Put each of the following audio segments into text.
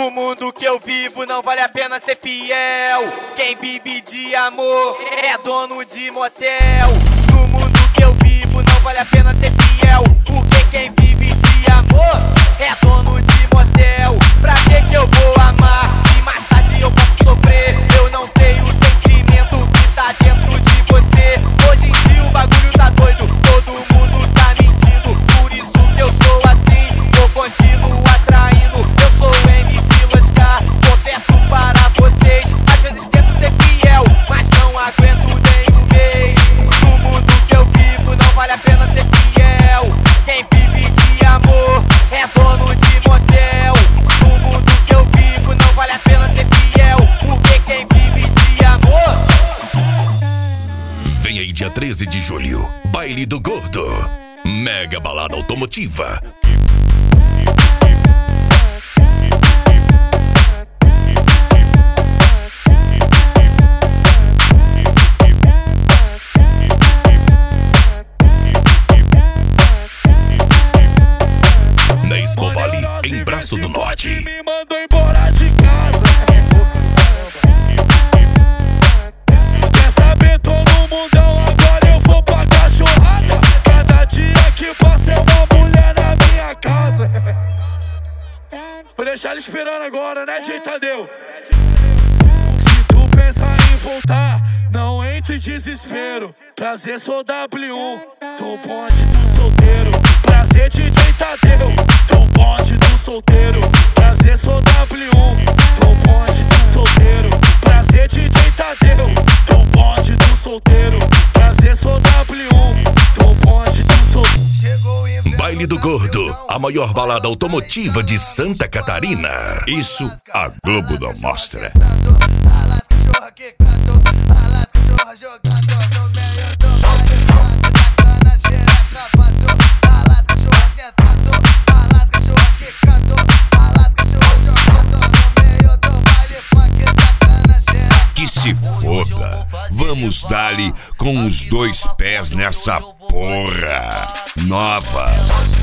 No mundo que eu vivo não vale a pena ser fiel. Quem vive de amor é dono de motel. No mundo que eu vivo não vale a pena ser fiel, porque quem vive de amor é dono de motel. Pra que eu vou amar se mais tarde eu posso sofrer? Eu não sei o sentimento que tá dentro de você. Hoje em dia o bagulho tá doido, todo mundo tá mentindo. Por isso que eu sou assim, eu continuo atraindo. Eu sou o MC Lascar, confesso para vocês. Às vezes tento ser fiel, mas não aguento nem um mês. No mundo que eu vivo não vale a pena ser fiel. Quem vive de amor é dono de motel. No mundo que eu vivo não vale a pena ser fiel, porque quem vive de amor. Vem aí dia 13 de julho, Baile do Gordo, mega balada automotiva. Na Expo Vale, em Braço do Norte. Me mandou embora de casa. Quer saber, tô no mundão, agora eu vou pra cachorrada. Cada dia que passa é uma mulher na minha casa. Vou deixar ele esperando agora, né, DJ Tadeu? Se tu pensar em voltar, não entre em desespero. Prazer, sou W1, tô ponte do solteiro. Prazer, DJ Tadeu, tô ponte do solteiro. Prazer, sou W1, tô ponte do solteiro. Prazer, DJ Tadeu, tô ponte do solteiro. Prazer, sou W1, tô ponte do solteiro. Baile do Gordo, a maior balada automotiva de Santa Catarina. Isso a Globo não mostra. Olha as cachorras que cantam, olha as cachorras jogando no meio do baile. Tacando a xereca, passou. Olha as cachorras sentando, olha as cachorras que cantam, olha as cachorras jogando no meio do baile. Funk tacando a xereca. Que se foda, vamos dar-lhe com os dois pés nessa porra. Novas.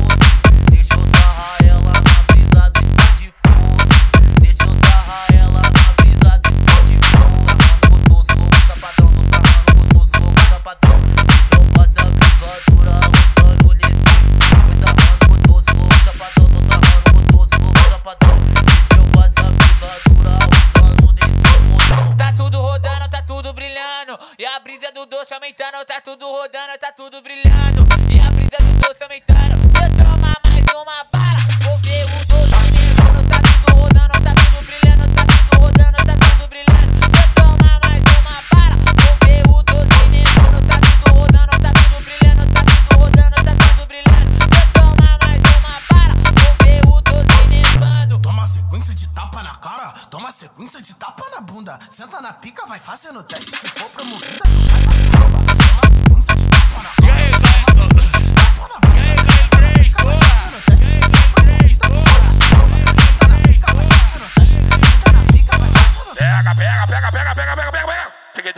Deixa eu sarrar ela na brisa do speed force. Deixa eu sarrar ela na brisa do speed force. Sarrando gostoso, louco chapadão. Tô sarrando gostoso, louco chapadão. Deixa eu passar a privadura roçando nesse. Tô sarrando gostoso, louco chapadão. Tô sarrando gostoso, louco chapadão. Deixa eu passar a privadura roçando nesse montão. Tá tudo rodando, tá tudo brilhando. E a brisa do doce aumentando. Tá tudo rodando, tá tudo brilhando. E a brisa do doce aumentando. Eu tomar mais uma bala, vou ver o doce negando. Tá tudo rodando, tá tudo brilhando. Tá tudo rodando, tá tudo brilhando. Eu tomar mais uma bala, vou ver o doce negando. Tá tudo rodando, tá tudo brilhando. Tá tudo rodando, tá tudo brilhando. Eu tomar mais uma bala, vou ver o doce negando. Toma sequência de tapa na cara, toma sequência de tapa na bunda. Senta na pica, vai fazendo teste, se for promovida, tu vai pra suruba. Toma sequência de tapa na cara, toma sequência de tapa na bunda. Senta na pica, vai fazendo teste, se for promovida, tu vai pra suruba. Senta na pica, vai fazendo teste, senta na pica, vai fazendo teste. Pega, pega, pega, pega, pega, pega, pega, pega.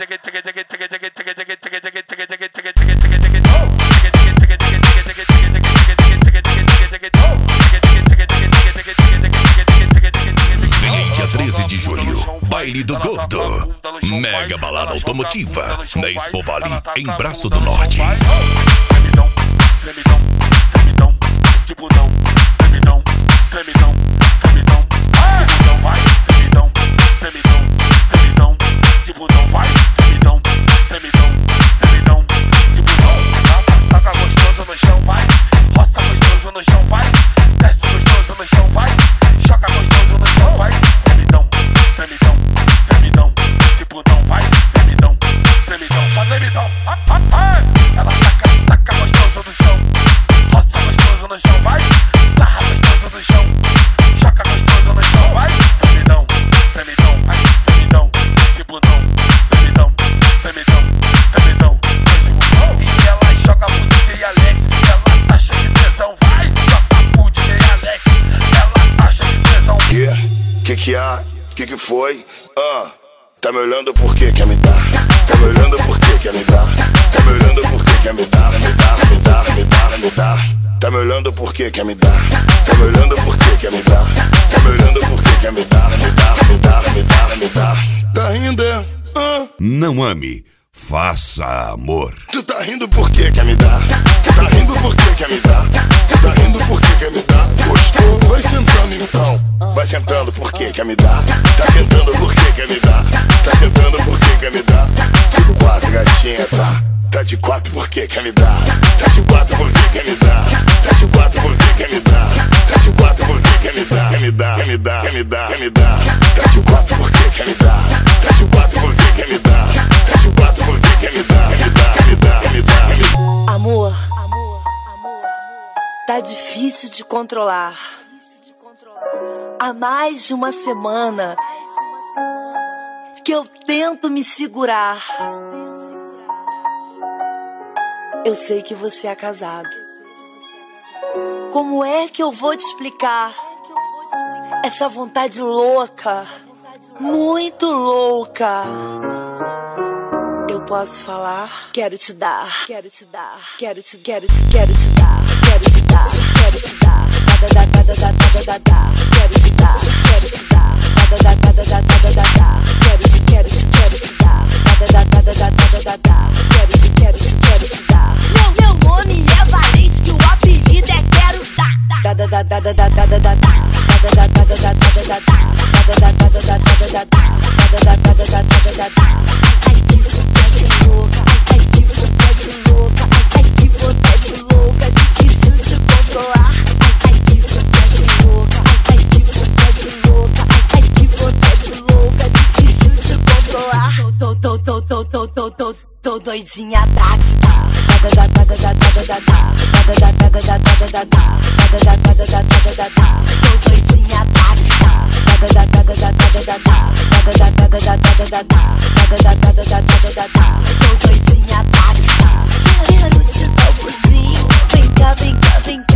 Vem aí dia 13 de julho, Baile do Gordo, mega balada automotiva, na Expo Vale, em Braço do Norte. Tremidão, tremidão, tremidão, tipo não, tremidão, tremidão, tremidão, tipo não vai, tremidão, tremidão, tremidão, tipo não vai, tremidão, tremidão, tremidão, tipo não, taca gostoso no chão, vai, roça gostoso no chão, vai, desce gostoso no chão, vai, choca gostoso no chão, vai, tremidão, tremidão, tremidão, tipo não vai, tremidão, tremidão, só tremidão, ela taca gostoso no chão, roça gostoso no chão, vai, sarra gostoso no chão, choca gostoso no chão, vai, tremidão, tremidão, tremidão, esse bundão, tremidão, tremidão, tremidão, esse bundão, e ela joga pro DJ Alex, ela tá cheia de tesão, vai, joga pro DJ Alex, ela tá cheia de tesão. Que há? Que foi? Tá me olhando por que quer me dar? Tá me olhando por que quer me dar? Tá me olhando por que quer me dar? Me dar, me dar, me dar, me dar. Tá me olhando por que quer me dar? Tá me olhando por que quer me dar? Tá me olhando por que Não ame, faça amor. Tu tá rindo por quê? Quer me dar? Tu tá rindo por quê? Quer me dar? Tu tá rindo por quê? Quer me dar? Gostou? Vai sentando então. Vai sentando por quê? Quer me dar? Tá sentando por quê? Quer me dar? Tá sentando por quê? Quer me dar? De quatro, gatinha, tá? Tá de quatro por quê? Quer me dar? Tá de quatro por quê? Quer me dar? Tá de quatro por quê? Quer me dar? Tá de quatro por quê? Quer me dar? Quer me dar? Quer me dar? Quer me dar? Quer me dar? Tá de quatro por quê? Quer me dar? Tá de quatro por quê? Quer me dar? Tá de quatro por quê? Quer me dar? Quer me dar? Quer me dar? Quer me dar? Amor, tá difícil de controlar. Há mais de uma semana que eu tento me segurar. Eu sei que você é casado. Como é que eu vou te explicar essa vontade louca, muito louca? Eu posso falar? Quero te dar, quero te dar, quero te dar, quero te dar, quero te dar, quero te dar, quero te dar, quero te dar, quero te dar, quero te dar. Meu nome é Valente, o apelido é Quero dar. Ai que vontade louca, ai que vontade louca, ai que vontade louca, difícil de controlar. Ai que vontade louca, ai que vontade louca, ai que vontade louca, difícil de controlar. Tô doidinha tática. Tô doidinha tática. Tô doidinha tática. Quero te dar um cozinho. Vem cá, vem cá, vem cá.